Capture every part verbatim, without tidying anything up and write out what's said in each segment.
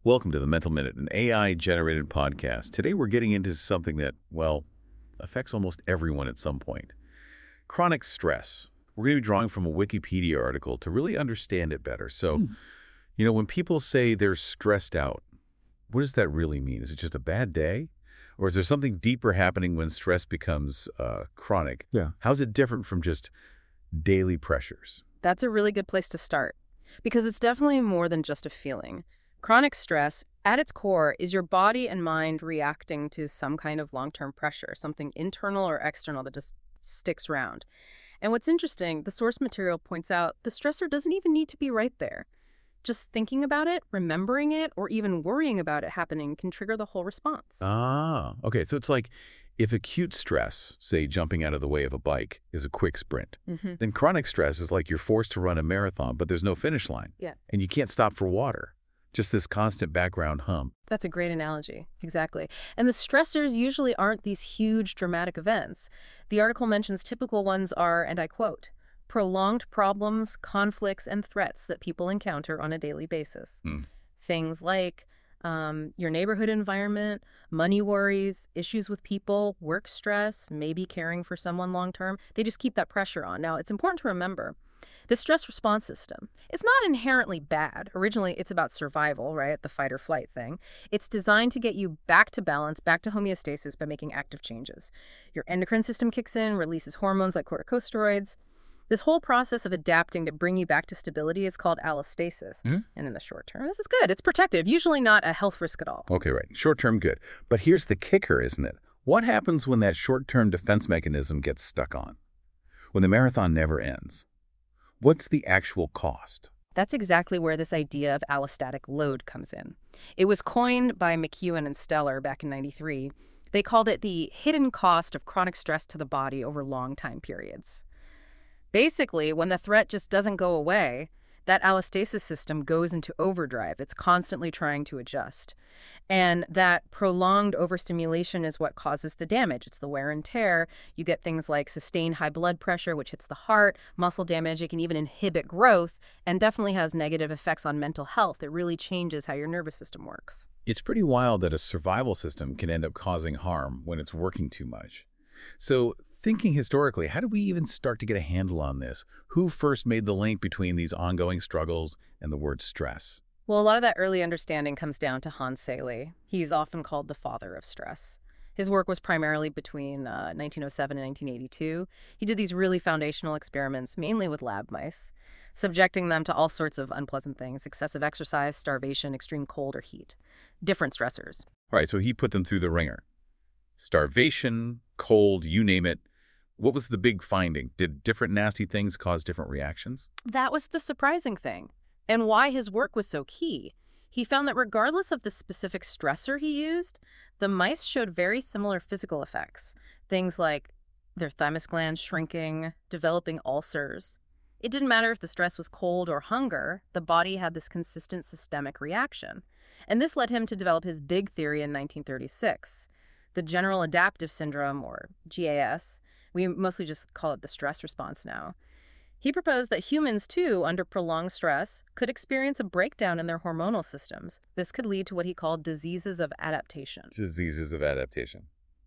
Welcome to the Mental Minute, an A I-generated podcast. Today we're getting into something that, well, affects almost everyone at some point. Chronic stress. We're going to be drawing from a Wikipedia article to really understand it better. So, Hmm. you know, when people say they're stressed out, what does that really mean? Is it just a bad day? Or is there something deeper happening when stress becomes uh, chronic? Yeah. How's it different from just daily pressures? That's a really good place to start, because it's definitely more than just a feeling. Chronic stress, at its core, is your body and mind reacting to some kind of long-term pressure, something internal or external that just sticks around. And what's interesting, the source material points out the stressor doesn't even need to be right there. Just thinking about it, remembering it, or even worrying about it happening can trigger the whole response. Ah, okay. So it's like if acute stress, say jumping out of the way of a bike, is a quick sprint, Mm-hmm. then chronic stress is like you're forced to run a marathon, but there's no finish line. Yeah. And you can't stop for water. Just this constant background hum. That's a great analogy. Exactly. And the stressors usually aren't these huge dramatic events. The article mentions typical ones are, and I quote, prolonged problems, conflicts, and threats that people encounter on a daily basis. Hmm. Things like um, your neighborhood environment, money worries, issues with people, work stress, maybe caring for someone long term. They just keep that pressure on. Now, it's important to remember the stress response system, it's not inherently bad. Originally, it's about survival, right? The fight or flight thing. It's designed to get you back to balance, back to homeostasis by making active changes. Your endocrine system kicks in, releases hormones like corticosteroids. This whole process of adapting to bring you back to stability is called allostasis. Mhm. And in the short term, this is good. It's protective, usually not a health risk at all. Okay, right. Short-term good. But here's the kicker, isn't it? What happens when that short-term defense mechanism gets stuck on? When the marathon never ends? What's the actual cost? That's exactly where this idea of allostatic load comes in. It was coined by McEwen and Steller back in ninety-three. They called it the hidden cost of chronic stress to the body over long time periods. Basically, when the threat just doesn't go away, that allostasis system goes into overdrive. It's constantly trying to adjust. And that prolonged overstimulation is what causes the damage. It's the wear and tear. You get things like sustained high blood pressure, which hits the heart, muscle damage. It can even inhibit growth and definitely has negative effects on mental health. It really changes how your nervous system works. It's pretty wild that a survival system can end up causing harm when it's working too much. So, thinking historically, how did we even start to get a handle on this? Who first made the link between these ongoing struggles and the word stress? Well, a lot of that early understanding comes down to Hans Selye. He's often called the father of stress. His work was primarily between uh, nineteen oh seven and nineteen eighty-two. He did these really foundational experiments, mainly with lab mice, subjecting them to all sorts of unpleasant things: excessive exercise, starvation, extreme cold or heat, different stressors. All right, so he put them through the ringer. Starvation, cold, you name it. What was the big finding? Did different nasty things cause different reactions? That was the surprising thing, and why his work was so key. He found that regardless of the specific stressor he used, the mice showed very similar physical effects. Things like their thymus glands shrinking, developing ulcers. It didn't matter if the stress was cold or hunger, the body had this consistent systemic reaction. And this led him to develop his big theory in nineteen thirty-six, the General Adaptive Syndrome, or G A S. We mostly just call it the stress response now. He proposed that humans, too, under prolonged stress, could experience a breakdown in their hormonal systems. This could lead to what he called diseases of adaptation. Diseases of adaptation.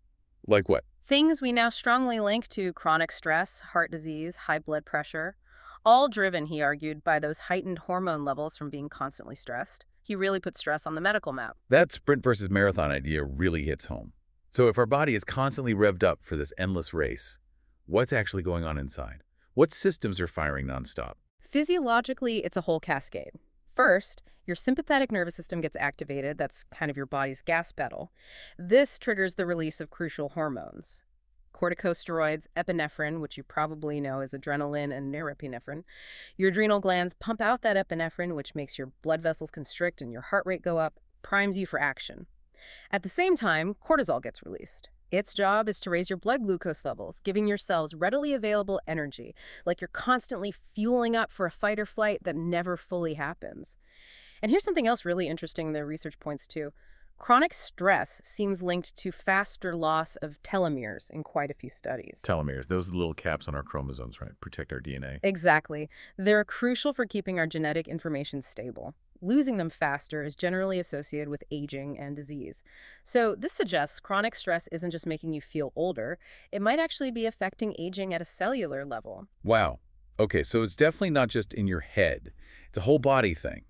Like what? Things we now strongly link to chronic stress, heart disease, high blood pressure, all driven, he argued, by those heightened hormone levels from being constantly stressed. He really put stress on the medical map. That sprint versus marathon idea really hits home. So if our body is constantly revved up for this endless race, what's actually going on inside? What systems are firing nonstop? Physiologically, it's a whole cascade. First, your sympathetic nervous system gets activated. That's kind of your body's gas pedal. This triggers the release of crucial hormones: corticosteroids, epinephrine, which you probably know is adrenaline, and norepinephrine. Your adrenal glands pump out that epinephrine, which makes your blood vessels constrict and your heart rate go up, primes you for action. At the same time, cortisol gets released. Its job is to raise your blood glucose levels, giving your cells readily available energy, like you're constantly fueling up for a fight or flight that never fully happens. And here's something else really interesting the research points to. Chronic stress seems linked to faster loss of telomeres in quite a few studies. Telomeres, those are the little caps on our chromosomes, right? Protect our D N A. Exactly. They're crucial for keeping our genetic information stable. Losing them faster is generally associated with aging and disease. So this suggests chronic stress isn't just making you feel older, it might actually be affecting aging at a cellular level. Wow. Okay, so it's definitely not just in your head. It's a whole body thing.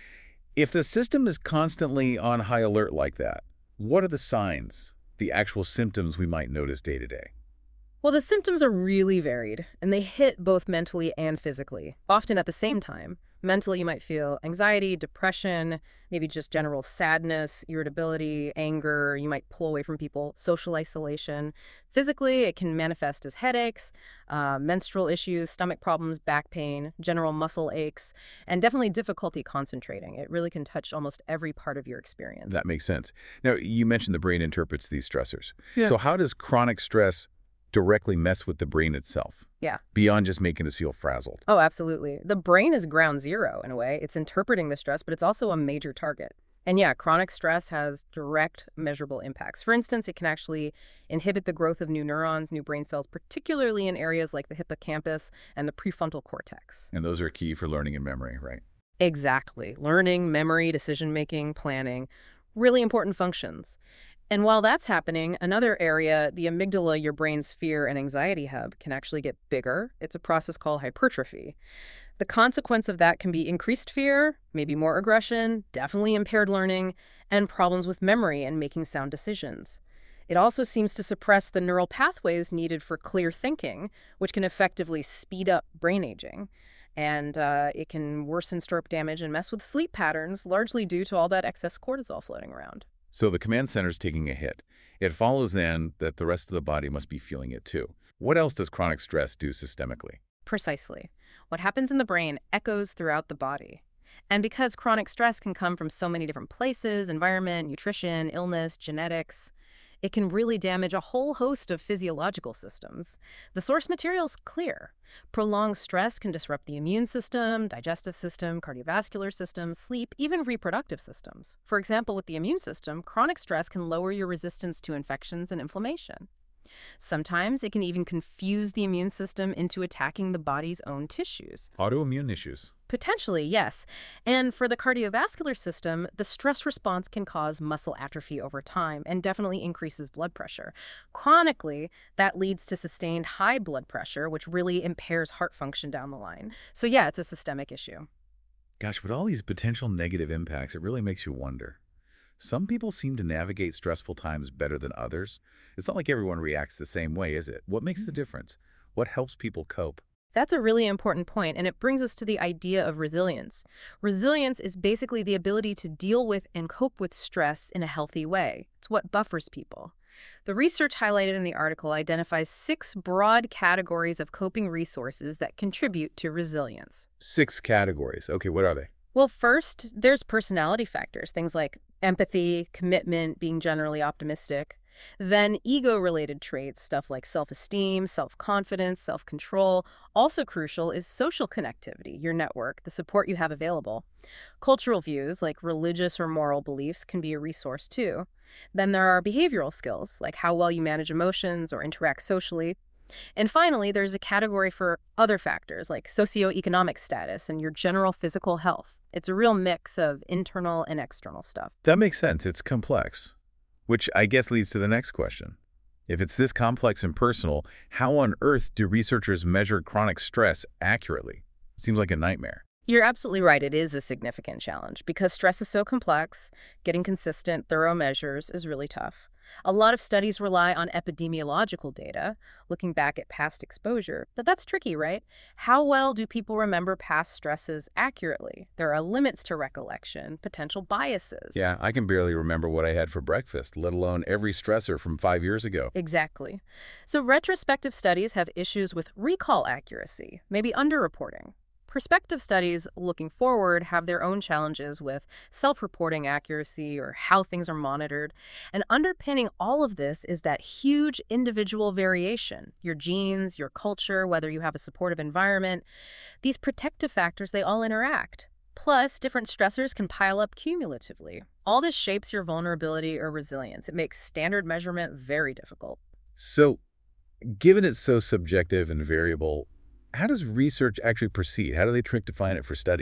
If the system is constantly on high alert like that, what are the signs, the actual symptoms we might notice day to day? Well, the symptoms are really varied, and they hit both mentally and physically, often at the same time. Mentally, you might feel anxiety, depression, maybe just general sadness, irritability, anger. You might pull away from people, social isolation. Physically, it can manifest as headaches, uh, menstrual issues, stomach problems, back pain, general muscle aches, and definitely difficulty concentrating. It really can touch almost every part of your experience. That makes sense. Now, you mentioned the brain interprets these stressors. Yeah. So how does chronic stress directly mess with the brain itself, Yeah. beyond just making us feel frazzled? Oh, absolutely. The brain is ground zero in a way. It's interpreting the stress, but it's also a major target. And yeah, chronic stress has direct measurable impacts. For instance, it can actually inhibit the growth of new neurons, new brain cells, particularly in areas like the hippocampus and the prefrontal cortex. And those are key for learning and memory, right? Exactly. Learning, memory, decision-making, planning, really important functions. And while that's happening, another area, the amygdala, your brain's fear and anxiety hub, can actually get bigger. It's a process called hypertrophy. The consequence of that can be increased fear, maybe more aggression, definitely impaired learning, and problems with memory and making sound decisions. It also seems to suppress the neural pathways needed for clear thinking, which can effectively speed up brain aging. And uh, it can worsen stroke damage and mess with sleep patterns, largely due to all that excess cortisol floating around. So the command center's taking a hit. It follows then that the rest of the body must be feeling it too. What else does chronic stress do systemically? Precisely. What happens in the brain echoes throughout the body. And because chronic stress can come from so many different places, environment, nutrition, illness, genetics, it can really damage a whole host of physiological systems. The source material is clear. Prolonged stress can disrupt the immune system, digestive system, cardiovascular system, sleep, even reproductive systems. For example, with the immune system, chronic stress can lower your resistance to infections and inflammation. Sometimes it can even confuse the immune system into attacking the body's own tissues. Autoimmune issues. Potentially, yes. And for the cardiovascular system, the stress response can cause muscle atrophy over time and definitely increases blood pressure. Chronically, that leads to sustained high blood pressure, which really impairs heart function down the line. So yeah, it's a systemic issue. Gosh, with all these potential negative impacts, it really makes you wonder. Some people seem to navigate stressful times better than others. It's not like everyone reacts the same way, is it? What makes the difference? What helps people cope? That's a really important point, and it brings us to the idea of resilience. Resilience is basically the ability to deal with and cope with stress in a healthy way. It's what buffers people. The research highlighted in the article identifies six broad categories of coping resources that contribute to resilience. Six categories. Okay, what are they? Well, first, there's personality factors, things like empathy, commitment, being generally optimistic. Then ego-related traits, stuff like self-esteem, self-confidence, self-control. Also crucial is social connectivity, your network, the support you have available. Cultural views, like religious or moral beliefs, can be a resource too. Then there are behavioral skills, like how well you manage emotions or interact socially. And finally, there's a category for other factors, like socioeconomic status and your general physical health. It's a real mix of internal and external stuff. That makes sense. It's complex. Which I guess leads to the next question. If it's this complex and personal, how on earth do researchers measure chronic stress accurately? It seems like a nightmare. You're absolutely right. It is a significant challenge. Because stress is so complex, getting consistent, thorough measures is really tough. A lot of studies rely on epidemiological data, looking back at past exposure. But that's tricky, right? How well do people remember past stresses accurately? There are limits to recollection, potential biases. Yeah, I can barely remember what I had for breakfast, let alone every stressor from five years ago. Exactly. So retrospective studies have issues with recall accuracy, maybe underreporting. Prospective studies looking forward have their own challenges with self-reporting accuracy or how things are monitored. And underpinning all of this is that huge individual variation. Your genes, your culture, whether you have a supportive environment. These protective factors, they all interact. Plus, different stressors can pile up cumulatively. All this shapes your vulnerability or resilience. It makes standard measurement very difficult. So, given it's so subjective and variable, how does research actually proceed? How do they trick define it for studies?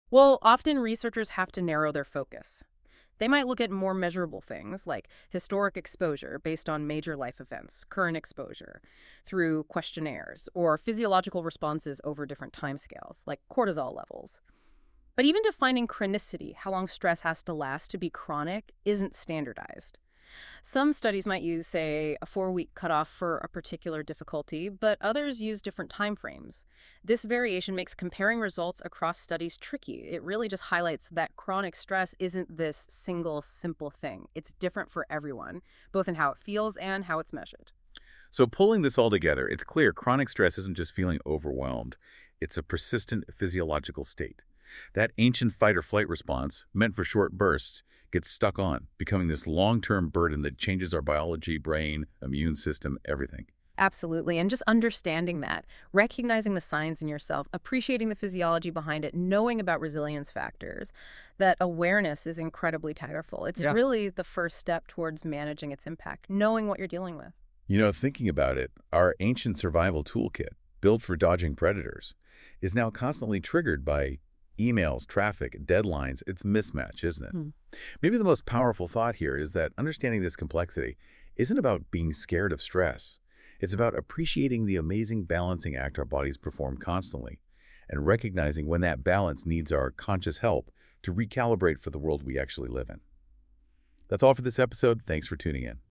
Well, often researchers have to narrow their focus. They might look at more measurable things like historic exposure based on major life events, current exposure, through questionnaires, or physiological responses over different timescales, like cortisol levels. But even defining chronicity, how long stress has to last to be chronic, isn't standardized. Some studies might use, say, a four-week cutoff for a particular difficulty, but others use different timeframes. This variation makes comparing results across studies tricky. It really just highlights that chronic stress isn't this single, simple thing. It's different for everyone, both in how it feels and how it's measured. So pulling this all together, it's clear chronic stress isn't just feeling overwhelmed. It's a persistent physiological state. That ancient fight-or-flight response, meant for short bursts, gets stuck on, becoming this long-term burden that changes our biology, brain, immune system, everything. Absolutely. And just understanding that, recognizing the signs in yourself, appreciating the physiology behind it, knowing about resilience factors, that awareness is incredibly powerful. It's Yeah. really the first step towards managing its impact, knowing what you're dealing with. You know, thinking about it, our ancient survival toolkit, built for dodging predators, is now constantly triggered by emails, traffic, deadlines. It's mismatch, isn't it? Hmm. Maybe the most powerful thought here is that understanding this complexity isn't about being scared of stress. It's about appreciating the amazing balancing act our bodies perform constantly and recognizing when that balance needs our conscious help to recalibrate for the world we actually live in. That's all for this episode. Thanks for tuning in.